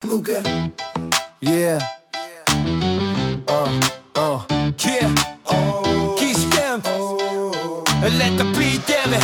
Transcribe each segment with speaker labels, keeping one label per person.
Speaker 1: ну-ка.
Speaker 2: Yeah. Yeah. Киспен. Лето придемы.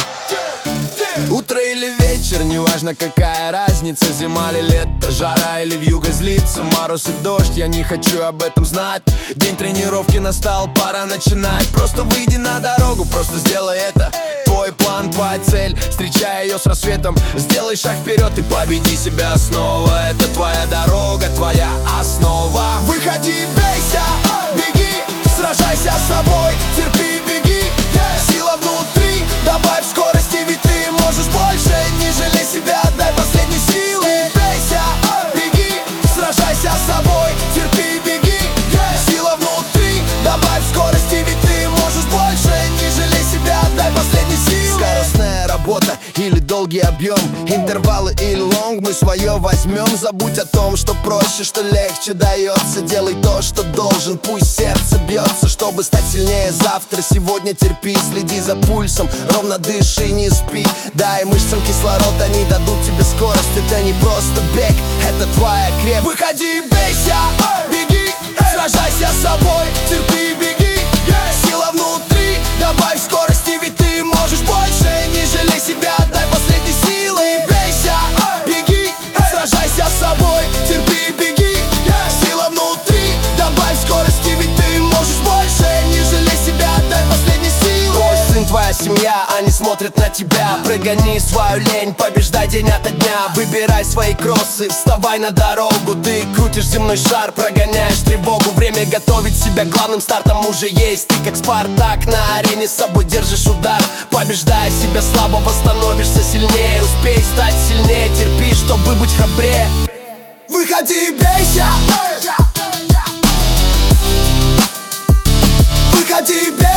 Speaker 2: Утро или вечер, неважно какая разница. Зима или лето, жара или вьюга злится, мороз и дождь, я не хочу об этом знать. День тренировки настал, пора начинать. Просто выйди на дорогу, просто сделай это. Твой план, твоя цель, встречай ее с рассветом. Сделай шаг вперед и победи себя снова. Это твоя дорога, твоя основа. Выходи, бейся, беги, сражайся с собой, терпи, беги. Сила внутри, добавь скорости, ведь ты можешь больше. Не жалей себя, отдай последние силы. Бейся, беги, сражайся с собой, терпи, беги. Сила внутри, добавь скорости, ведь ты можешь больше. Не жалей себя, отдай последние силы. Скоростная работа или долгий объем, интервалы или лонг, мы свое возьмем. Забудь о том, что проще, что легче дается. Делай то, что должен, пусть сердце бьется, чтобы стать сильнее завтра. Сегодня терпи, следи за пульсом, ровно дыши, не спи. Дай мышцам кислород, они дадут тебе скорость. Это не просто бег, это твоя крепость. Выходи, бейся, беги, сражайся с собой, терпи, беги. Сила внутри, добавь скорости, ведь ты можешь больше. Не жалей себя, отдай последние силы. Бейся, беги, сражайся с собой, терпи, беги. Сила внутри, добавь скорости, ведь ты можешь больше. Не жалей себя, отдай последние силы. Твой сын, твоя семья, они смотрят на тебя. Прогони свою лень, побеждай день ото дня. Выбирай свои кроссы, вставай на дорогу. Ты крутишь земной шар, прогоняешь тревогу. Время готовить себя, главным стартом уже есть. Ты как Спартак на арене, с собой держишь удар. Побеждая себя слабо, становишься сильнее. Успей стать сильнее, терпи, чтобы быть храбрее. Выходи, бейся. Выходи, бейся.